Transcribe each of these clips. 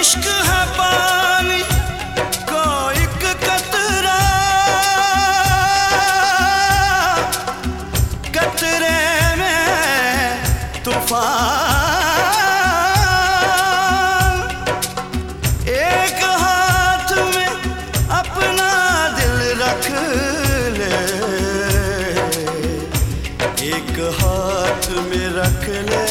इश्क है पानी का एक कतरा, कतरे में तूफान। एक हाथ में अपना दिल रख ले, एक हाथ में रख ले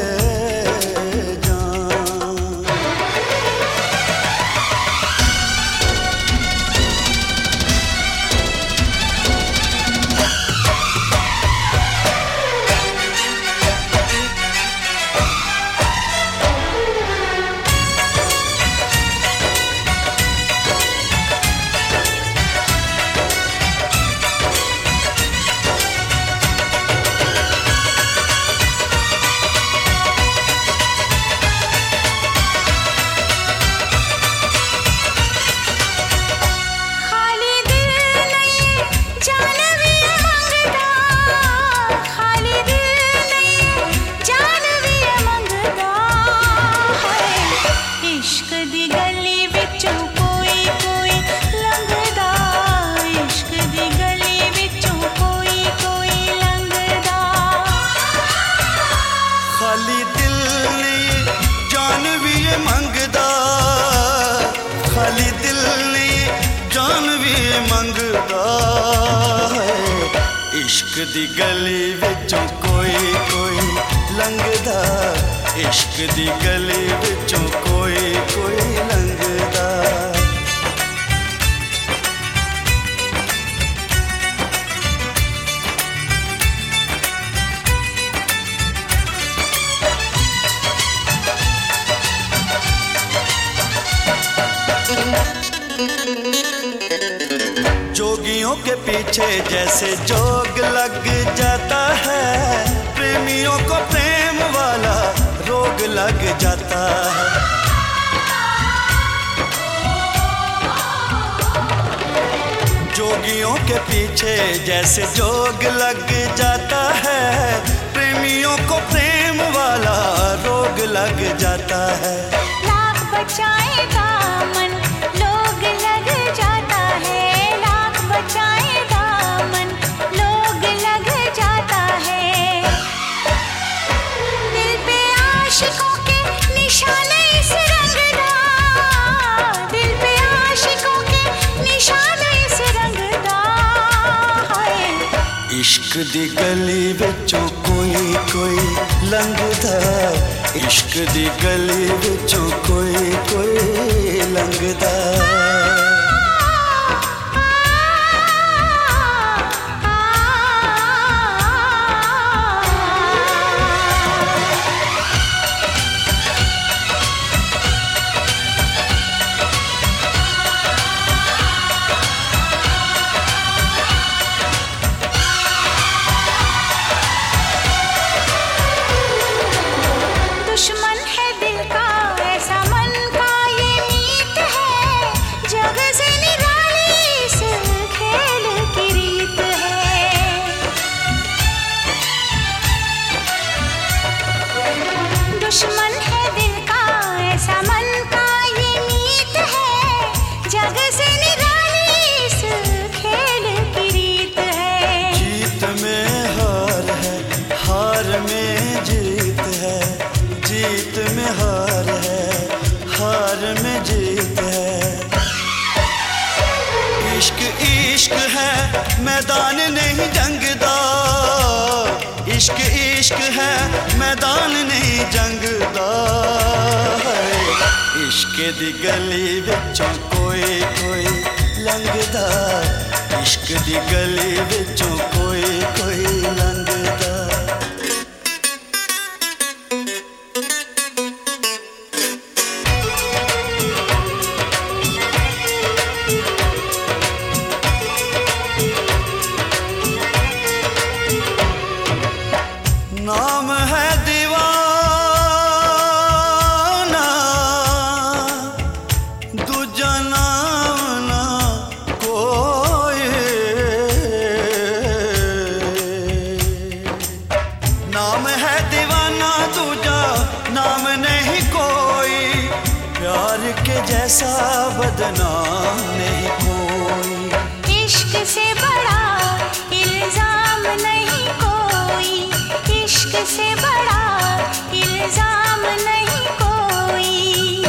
इश्क दी गली विचों कोई कोई लंघदा, इश्क दी गली विचों कोई कोई लंघदा। जोगियों के पीछे जैसे जोग लग जाता है, प्रेमियों को प्रेम वाला रोग लग जाता है। जोगियों के पीछे जैसे जोग लग जाता है, प्रेमियों को प्रेम वाला रोग लग जाता है। लाख बचाएगा मन लोग लग जाता है, लाख बचाएगा मन लोग लग जाता है। दिल पे आशिकों के निशान इस रंगदा, दिल पे आशिकों के निशान इस रंगदा है। इश्क दी गली विचों कोई कोई लंघदा, इश्क दी गली विचों कोई कोई लंघदा। दुश्मन है दिल का ऐसा मन का ये मीत है, जग से निराली इस खेल की रीत है। दुश्मन है दिल का ऐसा मन का ये मीत है, जग से निराली इस खेल की रीत है। जीत में हार है, हार में जीत है, जीत में हार है, हार में जीत है। इश्क इश्क है मैदान नहीं जंगदा, इश्क इश्क है मैदान नहीं जंगदा। इश्क दी गली विचों कोई कोई लंघदा, इश्क दी गली विचों कोई कोई लंघदा। नाम है दीवाना, दूजा नाम ना कोई। के जैसा बदनाम नहीं कोई। इश्क से बड़ा इल्जाम नहीं कोई, इश्क से बड़ा इल्जाम नहीं कोई।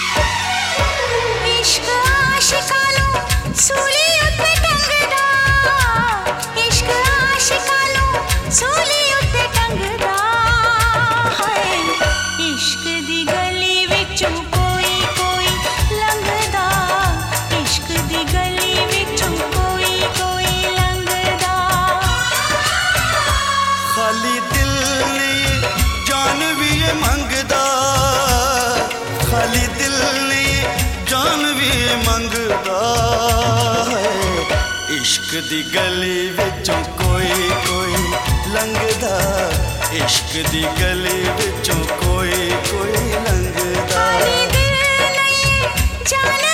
इश्क आशिकानो सूली उत्ते टंगदा, इश्क आशिकानो सूली उत्ते टंगदा है। इश्क दी गली विचों कोई कोई लंघदा, इश्क दी गली विचों कोई कोई लंघदा। खाली दिल नहीं जान भी ये मंगदा, खाली दिल नहीं जान भी ये मंगदा है। इश्क दी गली विचों कोई कोई लंघदा, इश्क दी गली विचों कोई कोई लंघदा। खाली दिल नहीं जान